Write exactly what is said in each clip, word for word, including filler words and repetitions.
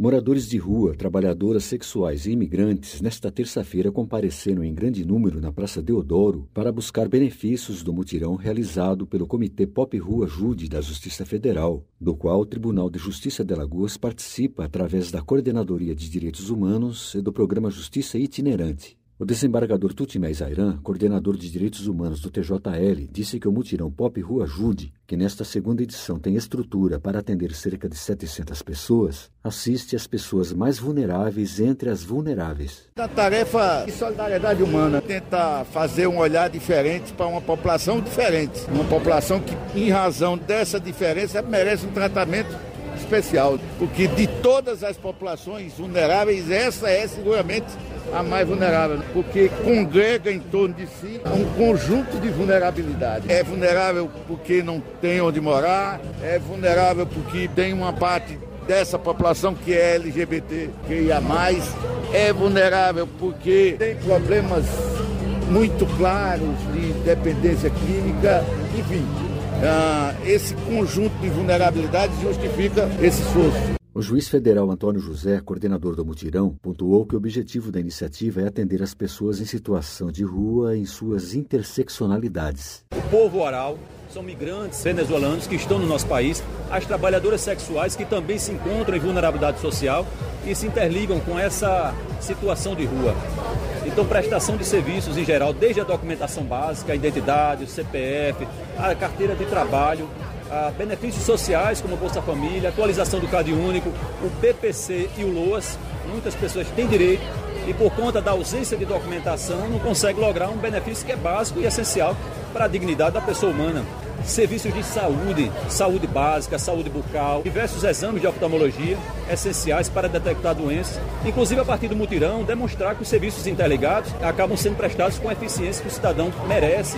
Moradores de rua, trabalhadoras sexuais e imigrantes, nesta terça-feira compareceram em grande número na Praça Deodoro para buscar benefícios do mutirão realizado pelo Comitê Pop Rua Ajude da Justiça Federal, do qual o Tribunal de Justiça de Alagoas participa através da Coordenadoria de Direitos Humanos e do Programa Justiça Itinerante. O desembargador Tutimés Ayran, coordenador de Direitos Humanos do T J L, disse que o mutirão Pop Rua Ajude, que nesta segunda edição tem estrutura para atender cerca de setecentas pessoas, assiste as pessoas mais vulneráveis entre as vulneráveis. A tarefa de solidariedade humana, tentar fazer um olhar diferente para uma população diferente, uma população que, em razão dessa diferença, merece um tratamento especial, porque de todas as populações vulneráveis, essa é seguramente a mais vulnerável, porque congrega em torno de si um conjunto de vulnerabilidade. É vulnerável porque não tem onde morar, é vulnerável porque tem uma parte dessa população que é L G B T Q I A mais, é vulnerável porque tem problemas muito claros de dependência química, enfim. Ah, esse conjunto de vulnerabilidades justifica esse esforço. O juiz federal Antônio José, coordenador do mutirão, pontuou que o objetivo da iniciativa é atender as pessoas em situação de rua em suas interseccionalidades. O povo oral são migrantes venezuelanos que estão no nosso país, as trabalhadoras sexuais que também se encontram em vulnerabilidade social e se interligam com essa situação de rua. Então, prestação de serviços em geral, desde a documentação básica, a identidade, o C P F, a carteira de trabalho, a benefícios sociais como Bolsa Família, atualização do Cade Único, o P P C e o LOAS, muitas pessoas têm direito e por conta da ausência de documentação não conseguem lograr um benefício que é básico e essencial para a dignidade da pessoa humana. Serviços de saúde, saúde básica, saúde bucal, diversos exames de oftalmologia essenciais para detectar doenças, inclusive a partir do mutirão, demonstrar que os serviços interligados acabam sendo prestados com a eficiência que o cidadão merece,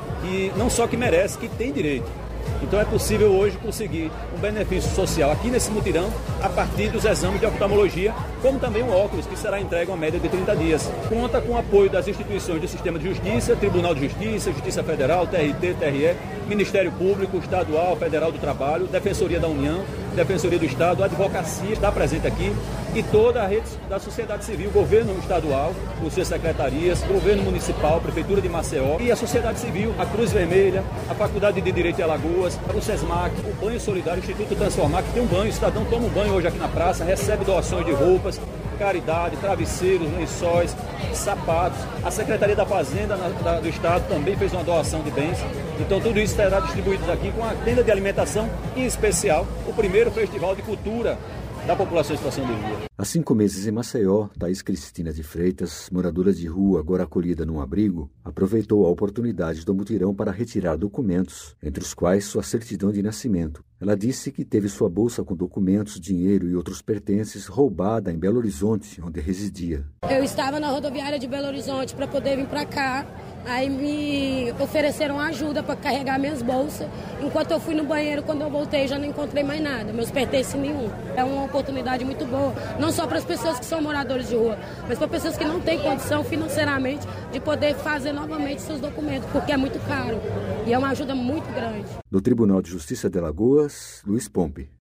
e não só que merece, que tem direito. Então é possível hoje conseguir um benefício social aqui nesse mutirão a partir dos exames de oftalmologia, como também o óculos, que será entregue uma média de trinta dias. Conta com o apoio das instituições do Sistema de Justiça, Tribunal de Justiça, Justiça Federal, T R T, T R E, Ministério Público, Estadual, Federal do Trabalho, Defensoria da União, Defensoria do Estado, a Advocacia está presente aqui e toda a rede da sociedade civil, Governo Estadual, com suas secretarias, Governo Municipal, Prefeitura de Maceió e a sociedade civil, a Cruz Vermelha, a Faculdade de Direito de Alagoas, o SESMAC, o Banho Solidário, o Instituto Transformar, que tem um banho, o cidadão toma um banho hoje aqui na praça, recebe doações de roupas, caridade, travesseiros, lençóis, sapatos. A Secretaria da Fazenda na, da, do Estado também fez uma doação de bens. Então tudo isso será distribuído aqui com a tenda de alimentação, em especial o primeiro festival de cultura da população em situação de rua. Há cinco meses em Maceió, Thaís Cristina de Freitas, moradora de rua agora acolhida num abrigo, aproveitou a oportunidade do mutirão para retirar documentos, entre os quais sua certidão de nascimento. Ela disse que teve sua bolsa com documentos, dinheiro e outros pertences roubada em Belo Horizonte, onde residia. Eu estava na rodoviária de Belo Horizonte para poder vir para cá. Aí me ofereceram ajuda para carregar minhas bolsas. Enquanto eu fui no banheiro, quando eu voltei, já não encontrei mais nada, meus pertences nenhum. É uma oportunidade muito boa, não só para as pessoas que são moradores de rua, mas para pessoas que não têm condição financeiramente de poder fazer novamente seus documentos, porque é muito caro e é uma ajuda muito grande. Do Tribunal de Justiça de Alagoas, Luiz Pompe.